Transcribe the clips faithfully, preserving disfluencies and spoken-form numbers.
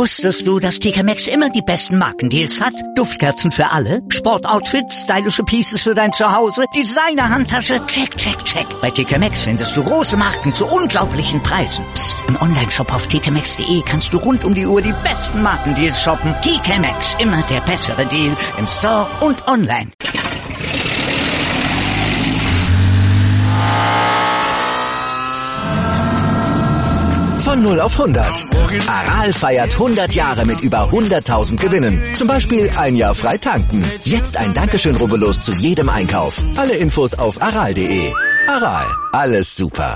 Wusstest du, dass T K Maxx immer die besten Markendeals hat? Duftkerzen für alle, Sportoutfits, stylische Pieces für dein Zuhause, Designer-Handtasche, check, check, check. Bei T K Maxx findest du große Marken zu unglaublichen Preisen. Psst. Im Onlineshop auf t k maxx punkt de kannst du rund um die Uhr die besten Markendeals shoppen. T K Maxx, immer der bessere Deal im Store und online. Von null auf hundert. Aral feiert hundert Jahre mit über hunderttausend Gewinnen. Zum Beispiel ein Jahr frei tanken. Jetzt ein Dankeschön, rubbellos zu jedem Einkauf. Alle Infos auf aral punkt de. Aral, alles super.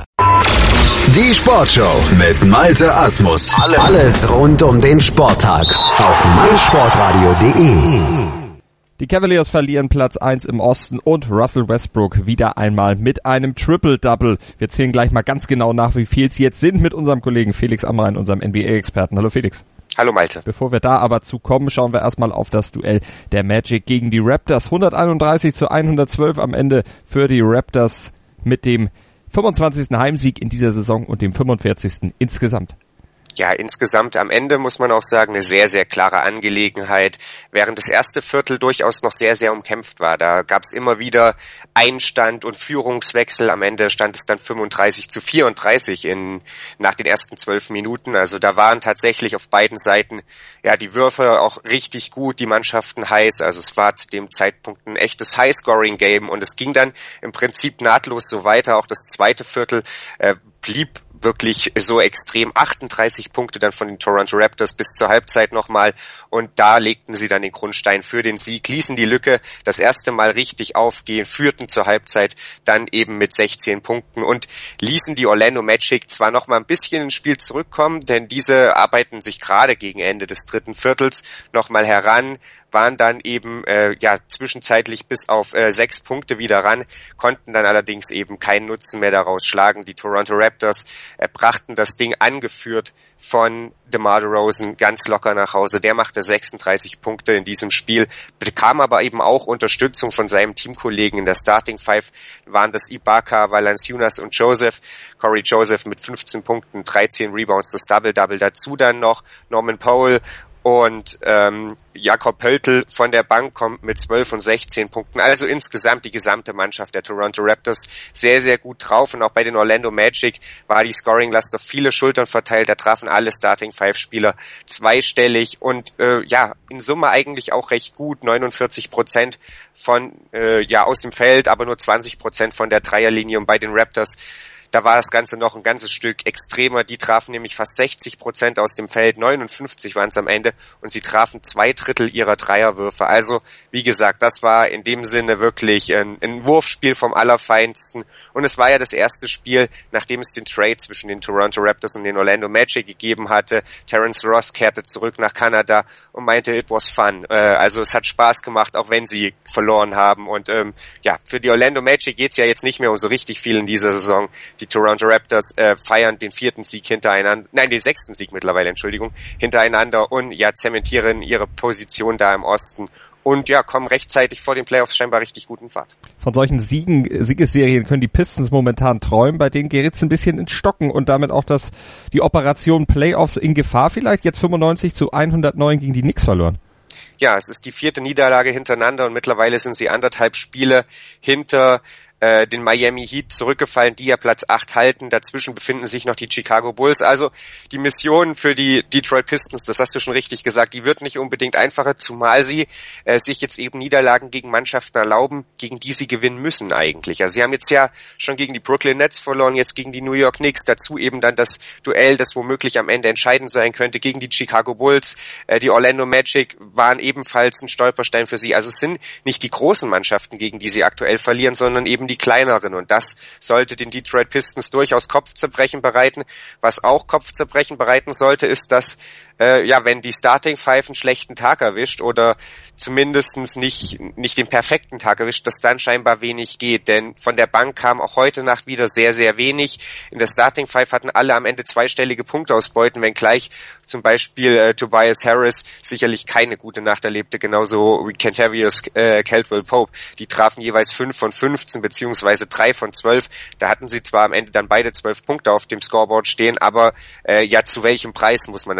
Die Sportshow mit Malte Asmus. Alles rund um den Sporttag auf meinsportradio punkt de. Die Cavaliers verlieren Platz eins im Osten und Russell Westbrook wieder einmal mit einem Triple-Double. Wir zählen gleich mal ganz genau nach, wie viel es jetzt sind mit unserem Kollegen Felix Amrain, unserem N B A-Experten. Hallo Felix. Hallo Malte. Bevor wir da aber zu kommen, schauen wir erstmal auf das Duell der Magic gegen die Raptors. hunderteinunddreißig zu hundertzwölf am Ende für die Raptors mit dem fünfundzwanzigsten Heimsieg in dieser Saison und dem fünfundvierzigsten insgesamt. Ja, insgesamt am Ende muss man auch sagen, eine sehr, sehr klare Angelegenheit, während das erste Viertel durchaus noch sehr, sehr umkämpft war. Da gab es immer wieder Einstand und Führungswechsel. Am Ende stand es dann fünfunddreißig zu vierunddreißig in, nach den ersten zwölf Minuten. Also da waren tatsächlich auf beiden Seiten ja die Würfe auch richtig gut, die Mannschaften heiß. Also es war zu dem Zeitpunkt ein echtes High-Scoring-Game und es ging dann im Prinzip nahtlos so weiter. Auch das zweite Viertel äh, blieb wirklich so extrem, achtunddreißig Punkte dann von den Toronto Raptors bis zur Halbzeit nochmal und da legten sie dann den Grundstein für den Sieg, ließen die Lücke das erste Mal richtig aufgehen, führten zur Halbzeit dann eben mit sechzehn Punkten und ließen die Orlando Magic zwar nochmal ein bisschen ins Spiel zurückkommen, denn diese arbeiten sich gerade gegen Ende des dritten Viertels nochmal heran, waren dann eben äh, ja zwischenzeitlich bis auf äh, sechs Punkte wieder ran, konnten dann allerdings eben keinen Nutzen mehr daraus schlagen. Die Toronto Raptors äh, brachten das Ding angeführt von DeMar DeRozan ganz locker nach Hause. Der machte sechsunddreißig Punkte in diesem Spiel, bekam aber eben auch Unterstützung von seinem Teamkollegen in der Starting Five, waren das Ibaka, Valanciunas und Joseph. Corey Joseph mit fünfzehn Punkten, dreizehn Rebounds, das Double-Double. Dazu dann noch Norman Powell und ähm, Jakob Pöltl von der Bank kommt mit zwölf und sechzehn Punkten. Also insgesamt die gesamte Mannschaft der Toronto Raptors sehr, sehr gut drauf. Und auch bei den Orlando Magic war die Scoring-Last auf viele Schultern verteilt. Da trafen alle Starting-Five-Spieler zweistellig und äh, ja, in Summe eigentlich auch recht gut. neunundvierzig Prozent von äh, ja aus dem Feld, aber nur zwanzig Prozent von der Dreierlinie. Und bei den Raptors, da war das Ganze noch ein ganzes Stück extremer. Die trafen nämlich fast sechzig Prozent aus dem Feld, neunundfünfzig waren es am Ende und sie trafen zwei Drittel ihrer Dreierwürfe. Also, wie gesagt, das war in dem Sinne wirklich ein, ein Wurfspiel vom Allerfeinsten und es war ja das erste Spiel, nachdem es den Trade zwischen den Toronto Raptors und den Orlando Magic gegeben hatte. Terrence Ross kehrte zurück nach Kanada und meinte, it was fun. Äh, also es hat Spaß gemacht, auch wenn sie verloren haben und ähm, ja, für die Orlando Magic geht's ja jetzt nicht mehr um so richtig viel in dieser Saison. Die Toronto Raptors äh, feiern den vierten Sieg hintereinander, nein, den sechsten Sieg mittlerweile, Entschuldigung, hintereinander und ja, zementieren ihre Position da im Osten und ja, kommen rechtzeitig vor den Playoffs scheinbar richtig gut in Fahrt. Von solchen Siegen, Siegesserien können die Pistons momentan träumen, bei denen gerät's ein bisschen ins Stocken und damit auch das, die Operation Playoffs in Gefahr vielleicht, jetzt fünfundneunzig zu hundertneun gegen die Knicks verloren. Ja, es ist die vierte Niederlage hintereinander und mittlerweile sind sie anderthalb Spiele hinter äh, den Miami Heat zurückgefallen, die ja Platz acht halten. Dazwischen befinden sich noch die Chicago Bulls. Also die Mission für die Detroit Pistons, das hast du schon richtig gesagt, die wird nicht unbedingt einfacher, zumal sie äh, sich jetzt eben Niederlagen gegen Mannschaften erlauben, gegen die sie gewinnen müssen eigentlich. Also sie haben jetzt ja schon gegen die Brooklyn Nets verloren, jetzt gegen die New York Knicks, dazu eben dann das Duell, das womöglich am Ende entscheidend sein könnte, gegen die Chicago Bulls. Äh, die Orlando Magic waren ebenfalls ein Stolperstein für sie. Also es sind nicht die großen Mannschaften, gegen die sie aktuell verlieren, sondern eben die kleineren und das sollte den Detroit Pistons durchaus Kopfzerbrechen bereiten. Was auch Kopfzerbrechen bereiten sollte, ist, dass äh, ja, wenn die Starting Five einen schlechten Tag erwischt oder zumindestens nicht nicht den perfekten Tag erwischt, dass dann scheinbar wenig geht, denn von der Bank kam auch heute Nacht wieder sehr, sehr wenig. In der Starting Five hatten alle am Ende zweistellige Punktausbeuten, wenngleich zum Beispiel äh, Tobias Harris sicherlich keine gute Nacht erlebte, genauso wie Kentavious äh, Caldwell Pope. Die trafen jeweils fünf von fünfzehn beziehungsweise drei von zwölf. Da hatten sie zwar am Ende dann beide zwölf Punkte auf dem Scoreboard stehen, aber äh, ja, zu welchem Preis muss man dann vielleicht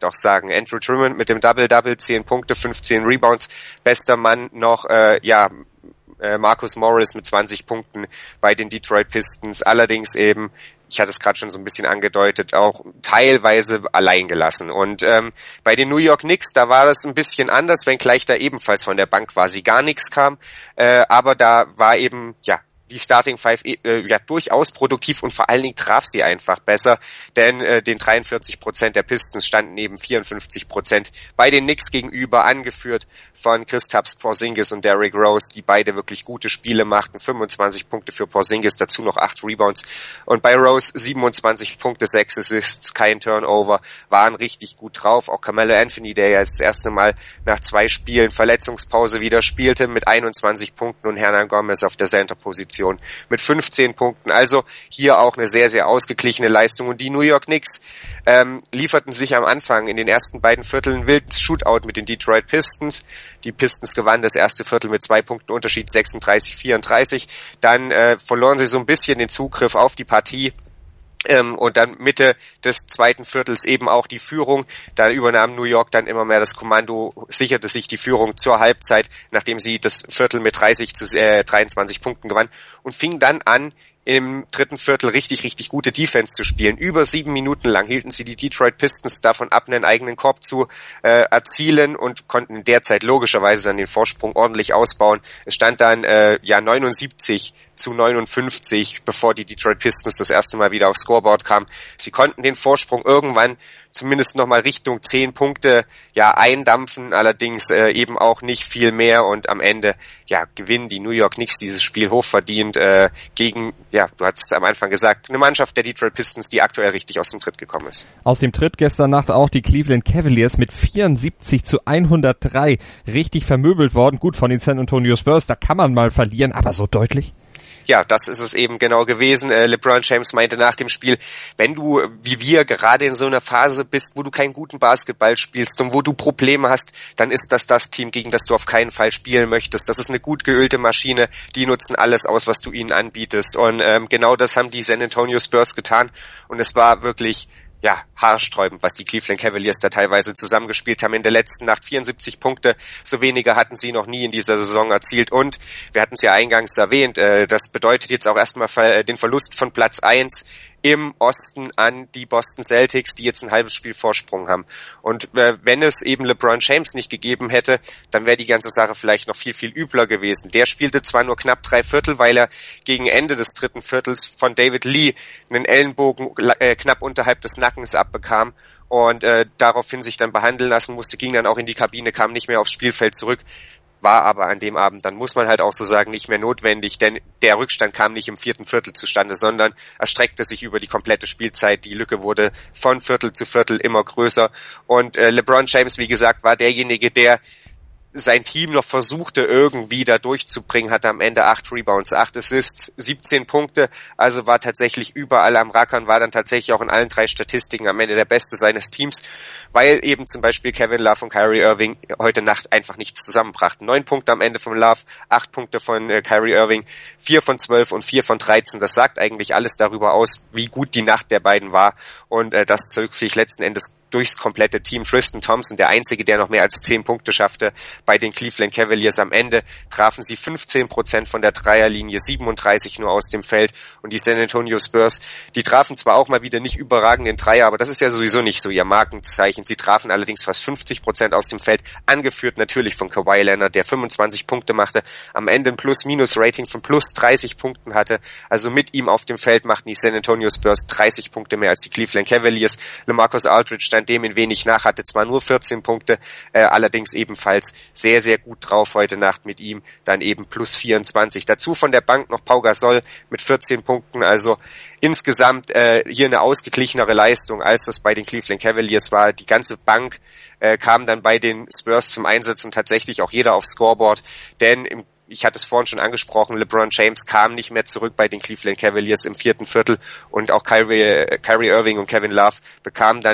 auch sagen. Andrew Drummond mit dem Double-Double, zehn Punkte, fünfzehn Rebounds, bester Mann noch, äh, ja, äh, Marcus Morris mit zwanzig Punkten bei den Detroit Pistons, allerdings eben, ich hatte es gerade schon so ein bisschen angedeutet, auch teilweise allein gelassen. Und ähm, bei den New York Knicks, da war das ein bisschen anders, wenngleich da ebenfalls von der Bank quasi gar nichts kam. Äh, aber da war eben, ja, die Starting Five äh, ja durchaus produktiv und vor allen Dingen traf sie einfach besser, denn äh, den dreiundvierzig Prozent der Pistons standen eben vierundfünfzig Prozent bei den Knicks gegenüber, angeführt von Kristaps Porzingis und Derrick Rose, die beide wirklich gute Spiele machten, fünfundzwanzig Punkte für Porzingis, dazu noch acht Rebounds und bei Rose siebenundzwanzig Punkte, sechs Assists, kein Turnover, waren richtig gut drauf. Auch Carmelo Anthony, der ja das erste Mal nach zwei Spielen Verletzungspause wieder spielte, mit einundzwanzig Punkten und Hernan Gomez auf der Center-Position mit fünfzehn Punkten. Also hier auch eine sehr, sehr ausgeglichene Leistung. Und die New York Knicks ähm, lieferten sich am Anfang in den ersten beiden Vierteln ein wildes Shootout mit den Detroit Pistons. Die Pistons gewannen das erste Viertel mit zwei Punkten Unterschied, sechsunddreißig vierunddreißig. Dann äh, verloren sie so ein bisschen den Zugriff auf die Partie. Ähm, und dann Mitte des zweiten Viertels eben auch die Führung. Da übernahm New York dann immer mehr das Kommando, sicherte sich die Führung zur Halbzeit, nachdem sie das Viertel mit dreißig zu dreiundzwanzig Punkten gewann und fing dann an, im dritten Viertel richtig, richtig gute Defense zu spielen. Über sieben Minuten lang hielten sie die Detroit Pistons davon ab, einen eigenen Korb zu äh, erzielen und konnten in der Zeit logischerweise dann den Vorsprung ordentlich ausbauen. Es stand dann äh, ja neunundsiebzig zu neunundfünfzig, bevor die Detroit Pistons das erste Mal wieder aufs Scoreboard kamen. Sie konnten den Vorsprung irgendwann zumindest nochmal Richtung zehn Punkte ja eindampfen, allerdings äh, eben auch nicht viel mehr und am Ende ja gewinnen die New York Knicks dieses Spiel hochverdient äh, gegen, ja, du hast am Anfang gesagt, eine Mannschaft der Detroit Pistons, die aktuell richtig aus dem Tritt gekommen ist. Aus dem Tritt gestern Nacht auch die Cleveland Cavaliers mit vierundsiebzig zu hundertdrei richtig vermöbelt worden. Gut, von den San Antonio Spurs, da kann man mal verlieren, aber so deutlich? Ja, das ist es eben genau gewesen. Äh, LeBron James meinte nach dem Spiel, wenn du, wie wir, gerade in so einer Phase bist, wo du keinen guten Basketball spielst und wo du Probleme hast, dann ist das das Team, gegen das du auf keinen Fall spielen möchtest. Das ist eine gut geölte Maschine, die nutzen alles aus, was du ihnen anbietest. Und ähm, genau das haben die San Antonio Spurs getan und es war wirklich ja, haarsträubend, was die Cleveland Cavaliers da teilweise zusammengespielt haben. In der letzten Nacht vierundsiebzig Punkte, so weniger hatten sie noch nie in dieser Saison erzielt. Und wir hatten es ja eingangs erwähnt, äh, das bedeutet jetzt auch erstmal ver- den Verlust von Platz eins im Osten an die Boston Celtics, die jetzt ein halbes Spiel Vorsprung haben. Und äh, wenn es eben LeBron James nicht gegeben hätte, dann wäre die ganze Sache vielleicht noch viel, viel übler gewesen. Der spielte zwar nur knapp drei Viertel, weil er gegen Ende des dritten Viertels von David Lee einen Ellenbogen äh, knapp unterhalb des Nackens abbekam und äh, daraufhin sich dann behandeln lassen musste, ging dann auch in die Kabine, kam nicht mehr aufs Spielfeld zurück. War aber an dem Abend, dann muss man halt auch so sagen, nicht mehr notwendig, denn der Rückstand kam nicht im vierten Viertel zustande, sondern erstreckte sich über die komplette Spielzeit. Die Lücke wurde von Viertel zu Viertel immer größer und äh, LeBron James, wie gesagt, war derjenige, der sein Team noch versuchte irgendwie da durchzubringen, hatte am Ende acht Rebounds, acht Assists, siebzehn Punkte, also war tatsächlich überall am Rackern, war dann tatsächlich auch in allen drei Statistiken am Ende der Beste seines Teams, weil eben zum Beispiel Kevin Love und Kyrie Irving heute Nacht einfach nichts zusammenbrachten. Neun Punkte am Ende von Love, acht Punkte von äh, Kyrie Irving, vier von zwölf und vier von dreizehn. Das sagt eigentlich alles darüber aus, wie gut die Nacht der beiden war und äh, das zog sich letzten Endes durchs komplette Team. Tristan Thompson, der Einzige, der noch mehr als zehn Punkte schaffte bei den Cleveland Cavaliers. Am Ende trafen sie fünfzehn Prozent von der Dreierlinie, siebenunddreißig nur aus dem Feld. Und die San Antonio Spurs, die trafen zwar auch mal wieder nicht überragend den Dreier, aber das ist ja sowieso nicht so ihr Markenzeichen. Sie trafen allerdings fast fünfzig Prozent aus dem Feld, angeführt natürlich von Kawhi Leonard, der fünfundzwanzig Punkte machte, am Ende ein Plus-Minus-Rating von plus dreißig Punkten hatte. Also mit ihm auf dem Feld machten die San Antonio Spurs dreißig Punkte mehr als die Cleveland Cavaliers. LaMarcus Aldridge stand dem in wenig nach, hatte zwar nur vierzehn Punkte, äh, allerdings ebenfalls sehr, sehr gut drauf heute Nacht mit ihm, dann eben plus vierundzwanzig. Dazu von der Bank noch Pau Gasol mit vierzehn Punkten, also insgesamt äh, hier eine ausgeglichenere Leistung, als das bei den Cleveland Cavaliers war. Die ganze Bank äh, kam dann bei den Spurs zum Einsatz und tatsächlich auch jeder aufs Scoreboard, denn im ich hatte es vorhin schon angesprochen, LeBron James kam nicht mehr zurück bei den Cleveland Cavaliers im vierten Viertel und auch Kyrie, Kyrie Irving und Kevin Love bekamen dann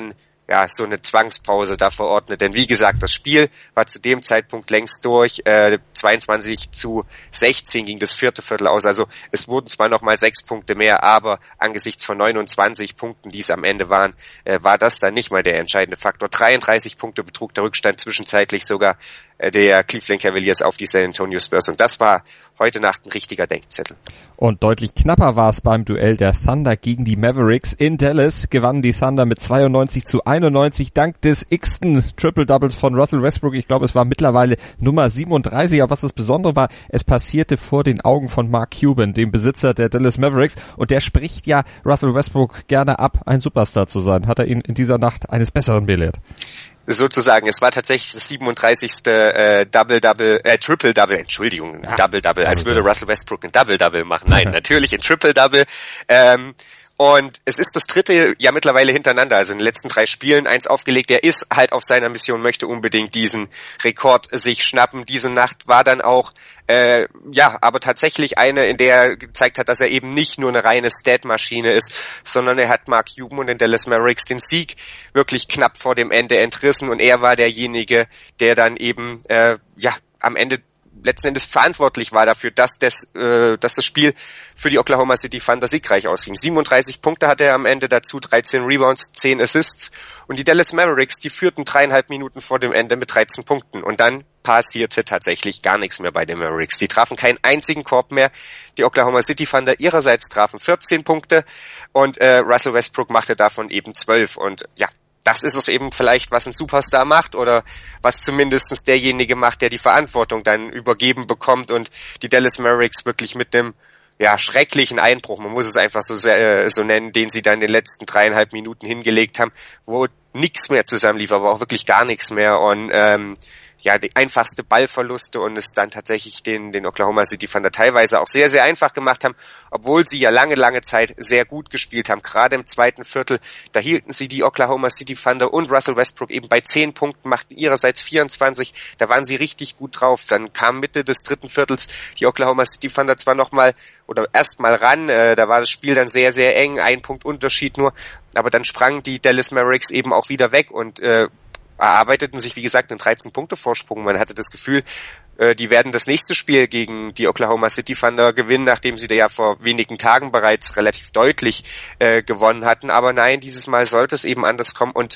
ja, so eine Zwangspause da verordnet. Denn wie gesagt, das Spiel war zu dem Zeitpunkt längst durch. Äh, zweiundzwanzig zu sechzehn ging das vierte Viertel aus. Also es wurden zwar nochmal sechs Punkte mehr, aber angesichts von neunundzwanzig Punkten, die es am Ende waren, äh, war das dann nicht mal der entscheidende Faktor. dreiunddreißig Punkte betrug der Rückstand zwischenzeitlich sogar äh, der Cleveland Cavaliers auf die San Antonio Spurs. Und das war heute Nacht ein richtiger Denkzettel. Und deutlich knapper war es beim Duell der Thunder gegen die Mavericks. In Dallas gewannen die Thunder mit zweiundneunzig zu einundneunzig dank des x-ten Triple-Doubles von Russell Westbrook. Ich glaube, es war mittlerweile Nummer siebenunddreißig. Aber was das Besondere war, es passierte vor den Augen von Mark Cuban, dem Besitzer der Dallas Mavericks. Und der spricht ja Russell Westbrook gerne ab, ein Superstar zu sein. Hat er ihn in dieser Nacht eines Besseren belehrt? Sozusagen, es war tatsächlich das siebenunddreißigste Äh, Double-Double, äh, Triple-Double, Entschuldigung, ja, Double-Double, als würde Russell Westbrook ein Double-Double machen. Nein, natürlich ein Triple-Double. Ähm, und es ist das dritte ja mittlerweile hintereinander, also in den letzten drei Spielen eins aufgelegt. Er ist halt auf seiner Mission, möchte unbedingt diesen Rekord sich schnappen. Diese Nacht war dann auch Äh, ja, aber tatsächlich eine, in der er gezeigt hat, dass er eben nicht nur eine reine Stat-Maschine ist, sondern er hat Mark Cuban und den Dallas Mavericks den Sieg wirklich knapp vor dem Ende entrissen und er war derjenige, der dann eben äh, ja am Ende letzten Endes verantwortlich war dafür, dass das, äh, dass das Spiel für die Oklahoma City Thunder siegreich ausging. siebenunddreißig Punkte hatte er am Ende, dazu dreizehn Rebounds, zehn Assists und die Dallas Mavericks, die führten dreieinhalb Minuten vor dem Ende mit dreizehn Punkten und dann passierte tatsächlich gar nichts mehr bei den Mavericks. Die trafen keinen einzigen Korb mehr. Die Oklahoma City Thunder ihrerseits trafen vierzehn Punkte und äh, Russell Westbrook machte davon eben zwölf und ja, das ist es eben vielleicht, was ein Superstar macht oder was zumindest derjenige macht, der die Verantwortung dann übergeben bekommt und die Dallas Mavericks wirklich mit dem ja schrecklichen Einbruch, man muss es einfach so äh, so nennen, den sie dann in den letzten dreieinhalb Minuten hingelegt haben, wo nichts mehr zusammenlief, aber auch wirklich gar nichts mehr und ähm, ja, die einfachste Ballverluste und es dann tatsächlich den, den Oklahoma City Thunder teilweise auch sehr, sehr einfach gemacht haben, obwohl sie ja lange, lange Zeit sehr gut gespielt haben. Gerade im zweiten Viertel, da hielten sie die Oklahoma City Thunder und Russell Westbrook eben bei zehn Punkten, machten ihrerseits vierundzwanzig, da waren sie richtig gut drauf. Dann kam Mitte des dritten Viertels die Oklahoma City Thunder zwar nochmal oder erstmal ran, äh, da war das Spiel dann sehr, sehr eng, ein Punkt Unterschied nur, aber dann sprangen die Dallas Mavericks eben auch wieder weg und äh, erarbeiteten sich, wie gesagt, einen dreizehn-Punkte-Vorsprung. Man hatte das Gefühl, äh, die werden das nächste Spiel gegen die Oklahoma City Thunder gewinnen, nachdem sie da ja vor wenigen Tagen bereits relativ deutlich äh, gewonnen hatten. Aber nein, dieses Mal sollte es eben anders kommen. Und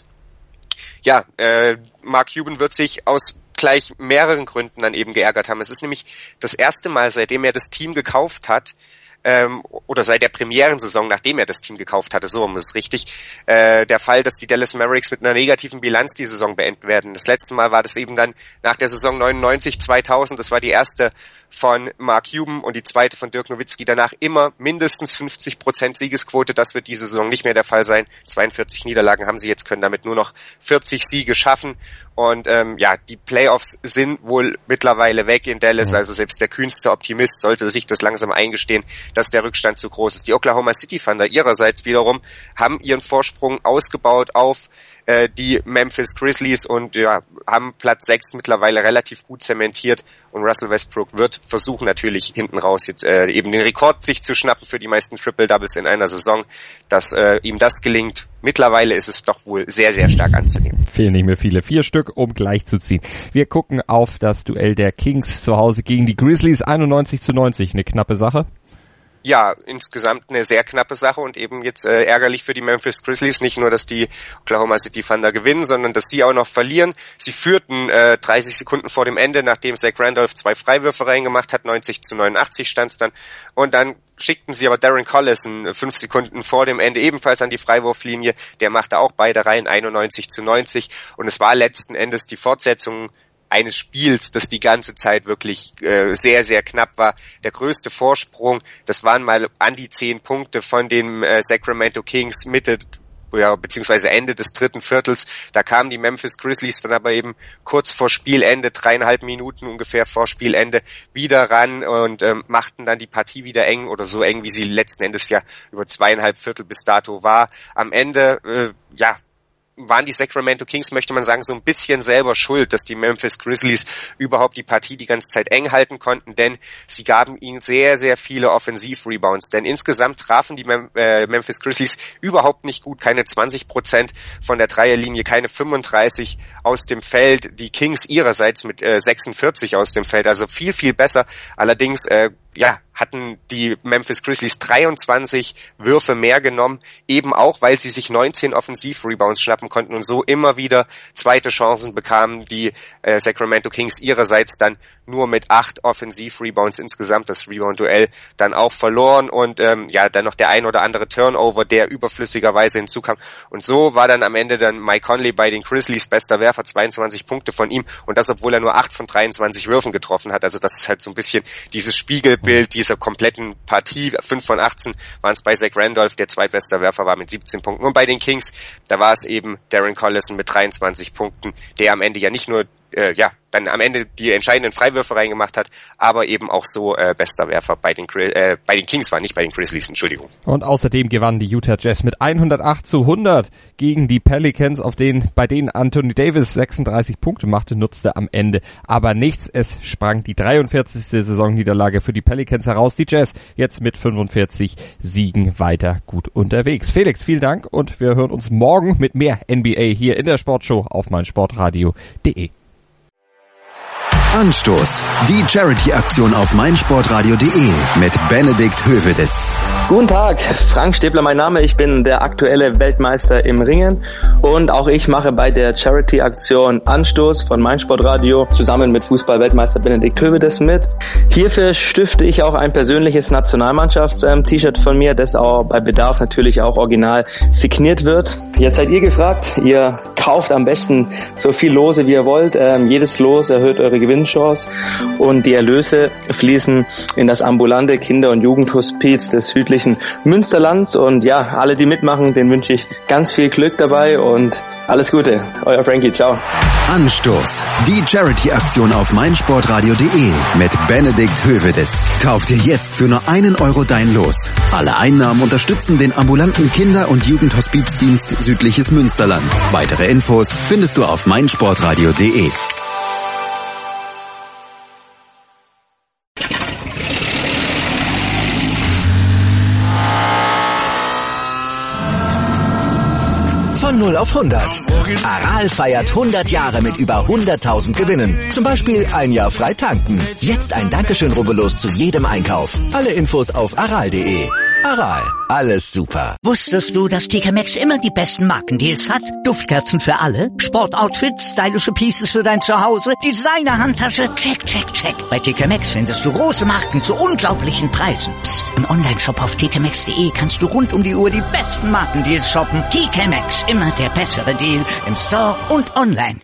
ja, äh, Mark Cuban wird sich aus gleich mehreren Gründen dann eben geärgert haben. Es ist nämlich das erste Mal, seitdem er das Team gekauft hat, ähm, oder seit der Premierensaison, nachdem er das Team gekauft hatte, so ist es richtig, äh, der Fall, dass die Dallas Mavericks mit einer negativen Bilanz die Saison beenden werden. Das letzte Mal war das eben dann nach der Saison neunundneunzig zweitausend, das war die erste von Mark Cuban und die zweite von Dirk Nowitzki, danach immer mindestens fünfzig Prozent Siegesquote, das wird diese Saison nicht mehr der Fall sein. zweiundvierzig Niederlagen haben sie jetzt, können damit nur noch vierzig Siege schaffen und ähm, ja, die Playoffs sind wohl mittlerweile weg in Dallas, also selbst der kühnste Optimist sollte sich das langsam eingestehen, dass der Rückstand zu groß ist. Die Oklahoma City Thunder ihrerseits wiederum haben ihren Vorsprung ausgebaut auf äh, die Memphis Grizzlies und ja, haben Platz sechs mittlerweile relativ gut zementiert und Russell Westbrook wird versuchen natürlich hinten raus jetzt äh, eben den Rekord sich zu schnappen für die meisten Triple-Doubles in einer Saison, dass äh, ihm das gelingt. Mittlerweile ist es doch wohl sehr, sehr stark anzunehmen. Fehlen nicht mehr viele. Vier Stück, um gleich zu ziehen. Wir gucken auf das Duell der Kings zu Hause gegen die Grizzlies. einundneunzig zu neunzig, eine knappe Sache. Ja, insgesamt eine sehr knappe Sache und eben jetzt äh, ärgerlich für die Memphis Grizzlies. Nicht nur, dass die Oklahoma City Thunder gewinnen, sondern dass sie auch noch verlieren. Sie führten äh, dreißig Sekunden vor dem Ende, nachdem Zach Randolph zwei Freiwürfe reingemacht hat. neunzig zu neunundachtzig stand es dann. Und dann schickten sie aber Darren Collison fünf Sekunden vor dem Ende ebenfalls an die Freiwurflinie. Der machte auch beide rein, einundneunzig zu neunzig. Und es war letzten Endes die Fortsetzung eines Spiels, das die ganze Zeit wirklich äh, sehr, sehr knapp war. Der größte Vorsprung, das waren mal an die zehn Punkte von den äh, Sacramento Kings Mitte, ja, beziehungsweise Ende des dritten Viertels. Da kamen die Memphis Grizzlies dann aber eben kurz vor Spielende, dreieinhalb Minuten ungefähr vor Spielende, wieder ran und ähm, machten dann die Partie wieder eng oder so eng, wie sie letzten Endes ja über zweieinhalb Viertel bis dato war. Am Ende, äh, ja, waren die Sacramento Kings, möchte man sagen, so ein bisschen selber schuld, dass die Memphis Grizzlies überhaupt die Partie die ganze Zeit eng halten konnten, denn sie gaben ihnen sehr, sehr viele Offensiv-Rebounds, denn insgesamt trafen die Mem- äh, Memphis Grizzlies überhaupt nicht gut, keine zwanzig Prozent von der Dreierlinie, keine fünfunddreißig aus dem Feld, die Kings ihrerseits mit äh, sechsundvierzig aus dem Feld, also viel, viel besser, allerdings äh, ja, hatten die Memphis Grizzlies dreiundzwanzig Würfe mehr genommen, eben auch, weil sie sich neunzehn Offensiv-Rebounds schnappen konnten und so immer wieder zweite Chancen bekamen, die äh, Sacramento Kings ihrerseits dann nur mit acht Offensiv-Rebounds insgesamt das Rebound-Duell dann auch verloren und ähm, ja, dann noch der ein oder andere Turnover, der überflüssigerweise hinzukam. Und so war dann am Ende dann Mike Conley bei den Grizzlies bester Werfer, zweiundzwanzig Punkte von ihm und das, obwohl er nur acht von dreiundzwanzig Würfen getroffen hat. Also das ist halt so ein bisschen dieses Spiegelbild dieser kompletten Partie. fünf von achtzehn waren es bei Zach Randolph, der zweitbester Werfer war mit siebzehn Punkten. Und bei den Kings, da war es eben Darren Collison mit dreiundzwanzig Punkten, der am Ende ja nicht nur äh, ja dann am Ende die entscheidenden Freiwürfe reingemacht hat, aber eben auch so äh, bester Werfer bei den äh, bei den Kings war, nicht bei den Grizzlies, Entschuldigung. Und außerdem gewannen die Utah Jazz mit hundertacht zu hundert gegen die Pelicans, auf denen bei denen Anthony Davis sechsunddreißig Punkte machte, nutzte am Ende aber nichts. Es sprang die dreiundvierzigste Saisonniederlage für die Pelicans heraus. Die Jazz jetzt mit fünfundvierzig Siegen weiter gut unterwegs. Felix, vielen Dank und wir hören uns morgen mit mehr N B A hier in der Sportshow auf meinsportradio punkt de. Anstoß. Die Charity-Aktion auf meinsportradio punkt de mit Benedikt Hövedes. Guten Tag, Frank Stäbler mein Name. Ich bin der aktuelle Weltmeister im Ringen und auch ich mache bei der Charity-Aktion Anstoß von meinsportradio zusammen mit Fußball-Weltmeister Benedikt Hövedes mit. Hierfür stifte ich auch ein persönliches Nationalmannschafts-T-Shirt von mir, das auch bei Bedarf natürlich auch original signiert wird. Jetzt seid ihr gefragt. Ihr kauft am besten so viel Lose wie ihr wollt. Ähm, jedes Los erhöht eure Gewinnchance und die Erlöse fließen in das ambulante Kinder- und Jugendhospiz des südlichen Münsterlands. Und ja, alle, die mitmachen, denen wünsche ich ganz viel Glück dabei und alles Gute. Euer Frankie, ciao. Anstoß. Die Charity-Aktion auf meinsportradio punkt de mit Benedikt Hövedes. Kauf dir jetzt für nur einen Euro dein Los. Alle Einnahmen unterstützen den ambulanten Kinder- und Jugendhospizdienst Südliches Münsterland. Weitere Infos findest du auf meinsportradio punkt de. Von null auf hundert. Aral feiert hundert Jahre mit über hunderttausend Gewinnen. Zum Beispiel ein Jahr frei tanken. Jetzt ein Dankeschön, rubbellos zu jedem Einkauf. Alle Infos auf aral punkt de. Aral, alles super. Wusstest du, dass T K Maxx immer die besten Markendeals hat? Duftkerzen für alle, Sportoutfits, stylische Pieces für dein Zuhause, Designer-Handtasche, check, check, check. Bei T K Maxx findest du große Marken zu unglaublichen Preisen. Psst. Im Onlineshop auf t k maxx punkt de kannst du rund um die Uhr die besten Markendeals shoppen. T K Maxx, immer der bessere Deal im Store und online.